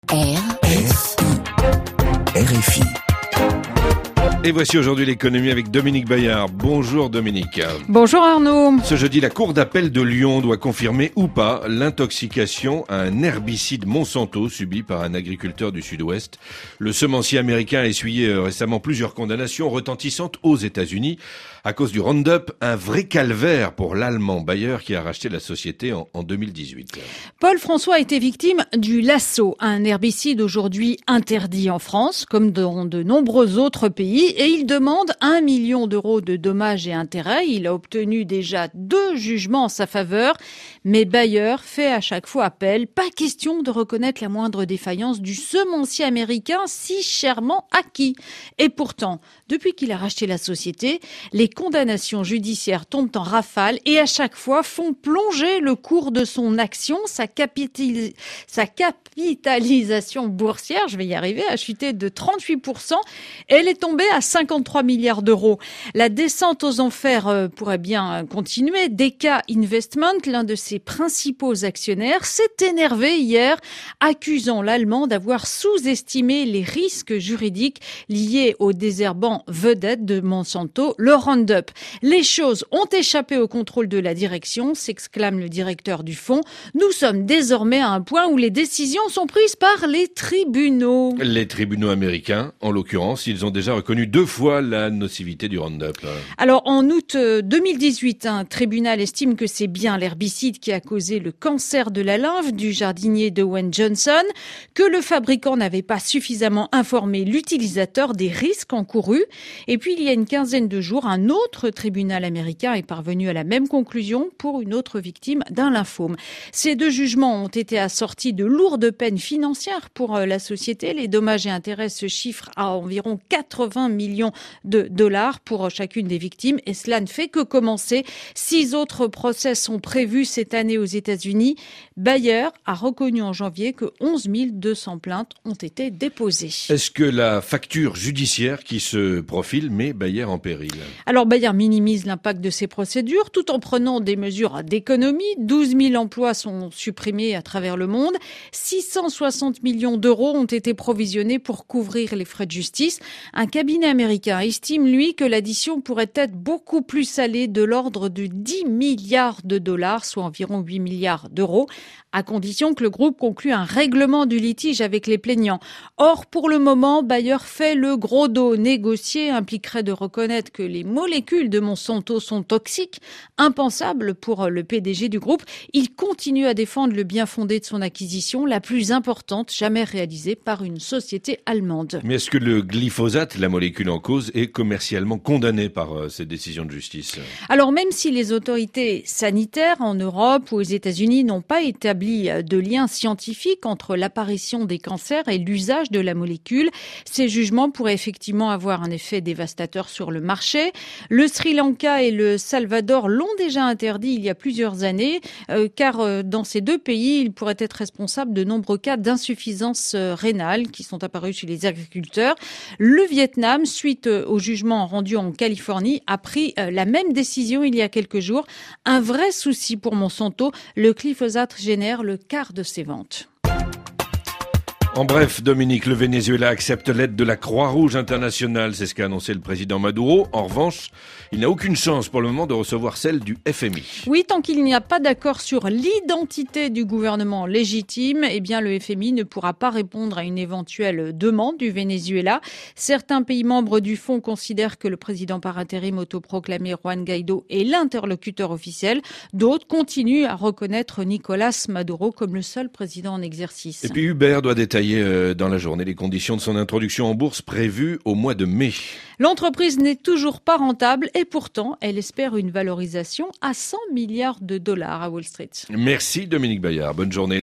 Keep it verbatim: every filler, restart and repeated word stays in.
R F I. R F I. Et voici aujourd'hui l'économie avec Dominique Bayard. Bonjour Dominique. Bonjour Arnaud. Ce jeudi, la Cour d'appel de Lyon doit confirmer ou pas l'intoxication à un herbicide Monsanto subi par un agriculteur du Sud-Ouest. Le semencier américain a essuyé récemment plusieurs condamnations retentissantes aux États-Unis à cause du Roundup, un vrai calvaire pour l'allemand Bayer qui a racheté la société en, en deux mille dix-huit. Paul François a été victime du Lasso, un herbicide aujourd'hui interdit en France comme dans de nombreux autres pays. Et il demande un million d'euros de dommages et intérêts. Il a obtenu déjà deux jugements en sa faveur. Mais Bayer fait à chaque fois appel. Pas question de reconnaître la moindre défaillance du semencier américain si chèrement acquis. Et pourtant, depuis qu'il a racheté la société, les condamnations judiciaires tombent en rafale et à chaque fois font plonger le cours de son action. Sa, capital... sa capitalisation boursière, je vais y arriver, a chuté de trente-huit pour cent. Elle est tombée à cinquante-trois milliards d'euros. La descente aux enfers pourrait bien continuer. D K Investment, l'un de ses principaux actionnaires, s'est énervé hier, accusant l'Allemand d'avoir sous-estimé les risques juridiques liés au désherbant vedette de Monsanto, le Roundup. Les choses ont échappé au contrôle de la direction, s'exclame le directeur du fonds. Nous sommes désormais à un point où les décisions sont prises par les tribunaux. Les tribunaux américains, en l'occurrence, ils ont déjà reconnu deux fois la nocivité du Roundup. Alors, en août deux mille dix-huit, un tribunal estime que c'est bien l'herbicide qui a causé le cancer de la lymphe du jardinier d'Owen Johnson, que le fabricant n'avait pas suffisamment informé l'utilisateur des risques encourus. Et puis, il y a une quinzaine de jours, un autre tribunal américain est parvenu à la même conclusion pour une autre victime d'un lymphome. Ces deux jugements ont été assortis de lourdes peines financières pour la société. Les dommages et intérêts se chiffrent à environ quatre-vingts millions de dollars pour chacune des victimes et cela ne fait que commencer. Six autres procès sont prévus cette année aux États-Unis. Bayer a reconnu en janvier que onze mille deux cents plaintes ont été déposées. Est-ce que la facture judiciaire qui se profile met Bayer en péril? Alors Bayer minimise l'impact de ces procédures tout en prenant des mesures d'économie. douze mille emplois sont supprimés à travers le monde. six cent soixante millions d'euros ont été provisionnés pour couvrir les frais de justice. Un cabinet américain estime, lui, que l'addition pourrait être beaucoup plus salée, de l'ordre de dix milliards de dollars, soit environ huit milliards d'euros, à condition que le groupe conclue un règlement du litige avec les plaignants. Or, pour le moment, Bayer fait le gros dos. Négocier impliquerait de reconnaître que les molécules de Monsanto sont toxiques, impensable pour le P D G du groupe. Il continue à défendre le bien fondé de son acquisition, la plus importante jamais réalisée par une société allemande. Mais est-ce que le glyphosate, la molécule en cause, est commercialement condamné par euh, cette décision de justice? Alors même si les autorités sanitaires en Europe ou aux États-Unis n'ont pas établi de lien scientifique entre l'apparition des cancers et l'usage de la molécule, ces jugements pourraient effectivement avoir un effet dévastateur sur le marché. Le Sri Lanka et le Salvador l'ont déjà interdit il y a plusieurs années, euh, car euh, dans ces deux pays, il pourrait être responsable de nombreux cas d'insuffisance euh, rénale qui sont apparus chez les agriculteurs. Le Vietnam, suite euh, au jugement rendu en Californie, a pris euh, la même décision il y a quelques jours. Un vrai souci pour Monsanto, le glyphosate génère le quart de ses ventes. En bref, Dominique, le Venezuela accepte l'aide de la Croix-Rouge internationale. C'est ce qu'a annoncé le président Maduro. En revanche, il n'a aucune chance pour le moment de recevoir celle du F M I. Oui, tant qu'il n'y a pas d'accord sur l'identité du gouvernement légitime, eh bien le F M I ne pourra pas répondre à une éventuelle demande du Venezuela. Certains pays membres du fonds considèrent que le président par intérim autoproclamé Juan Guaido est l'interlocuteur officiel. D'autres continuent à reconnaître Nicolás Maduro comme le seul président en exercice. Et puis Hubert doit détailler dans la journée les conditions de son introduction en bourse prévues au mois de mai. L'entreprise n'est toujours pas rentable et pourtant, elle espère une valorisation à cent milliards de dollars à Wall Street. Merci Dominique Bayard. Bonne journée.